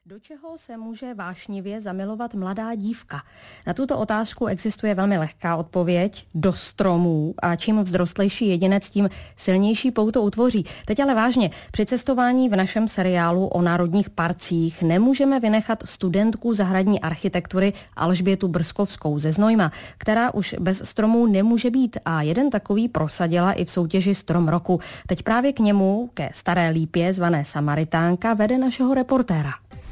Do čeho se může vášnivě zamilovat mladá dívka? Na tuto otázku existuje velmi lehká odpověď: do stromů, a čím vzrostlejší jedinec, tím silnější pouto utvoří. Teď ale vážně, při cestování v našem seriálu o národních parcích nemůžeme vynechat studentku zahradní architektury Alžbětu Brzkovskou ze Znojma, která už bez stromů nemůže být, a jeden takový prosadila i v soutěži Strom roku. Teď právě k němu, ke Staré lípě zvané Samaritánka, vede našeho reportéra.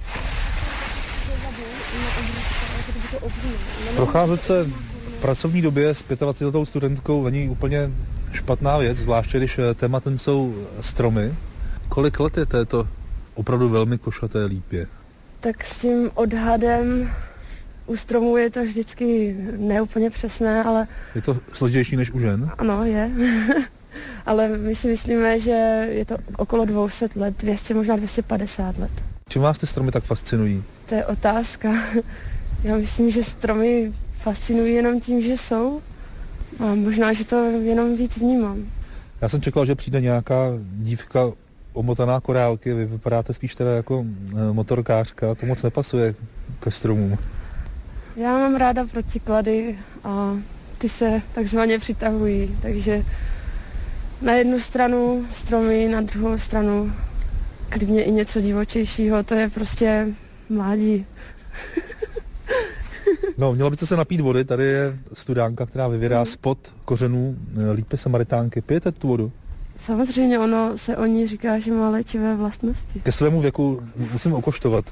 Procházet se v pracovní době s 25letou studentkou není úplně špatná věc, zvláště když tématem jsou stromy. Kolik let je této opravdu velmi košaté lípě? Tak s tím odhadem u stromů je to vždycky neúplně přesné, ale... Je to složitější než u žen? Ano, je. Ale my si myslíme, že je to okolo 200 let, 200, možná 250 let. Čím vás ty stromy tak fascinují? To je otázka. Já myslím, že stromy fascinují jenom tím, že jsou. A možná, že to jenom víc vnímám. Já jsem čekal, že přijde nějaká dívka omotaná korálky, vy vypadáte spíš teda jako motorkářka, to moc nepasuje ke stromům. Já mám ráda protiklady a ty se takzvaně přitahují, takže na jednu stranu stromy, na druhou stranu klidně i něco divočejšího, to je prostě mládí. No, měla byste se napít vody, tady je studánka, která vyvěrá spod kořenů lípy Samaritánky. Pijete tu vodu? Samozřejmě, ono se o ní říká, že má léčivé vlastnosti. Ke svému věku musím okoštovat.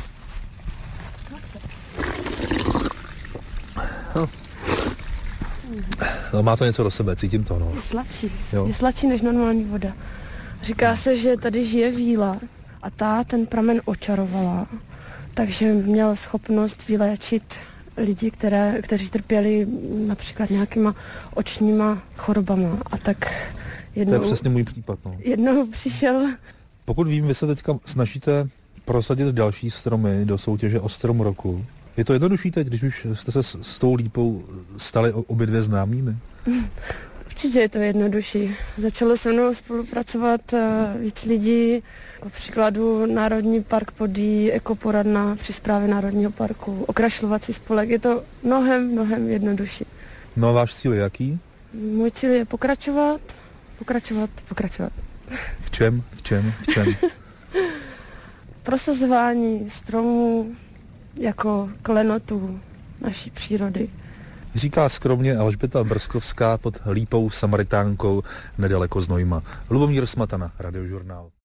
No, má to něco do sebe, cítím to, no. Je sladší. Jo. Je sladší než normální voda. Říká se, že tady žije víla a ta ten pramen očarovala, takže měl schopnost vyléčit lidi, kteří trpěli například nějakýma očníma chorobama. A tak To je přesně můj případ, no. Jednou přišel... Pokud vím, vy se teďka snažíte prosadit další stromy do soutěže o Strom roku. Je to jednodušší teď, když už jste se s tou lípou stali obě dvě známými? Určitě je to jednodušší. Začalo se mnou spolupracovat víc lidí, jako příkladu Národní park Podyjí, ekoporadna při správě Národního parku, okrašlovací spolek. Je to mnohem jednodušší. No a váš cíl je jaký? Můj cíl je pokračovat. V čem? Prosazování stromů jako klenotů naší přírody. Říká skromně Alžběta Brzkovská pod lípou Samaritánkou nedaleko Znojma. Lubomír Smatana, Radiožurnál.